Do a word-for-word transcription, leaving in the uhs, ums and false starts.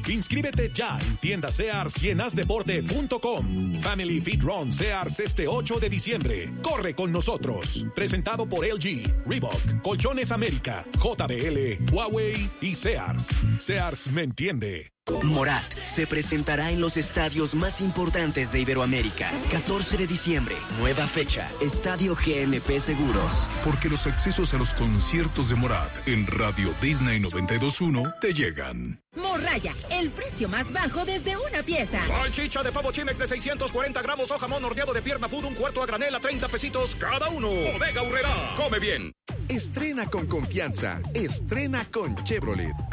Inscríbete ya en tienda Sears y en asdeporte punto com. Family Fit Run Sears este ocho de diciembre. Corre con nosotros. Presentado por L G, Reebok, Colchones América, J B L, Huawei y Sears. Sears me entiende. Morat se presentará en los estadios más importantes de Iberoamérica. catorce de diciembre, nueva fecha, Estadio G N P Seguros. Porque los accesos a los conciertos de Morat en Radio Disney noventa y dos punto uno te llegan. Morraya, el precio más bajo desde una pieza. Salchicha de pavo Chimex de seiscientos cuarenta gramos o jamón horneado de pierna food un cuarto a granel a treinta pesitos cada uno. Bodega Aurrerá, come bien. Estrena con confianza. Estrena con Chevrolet.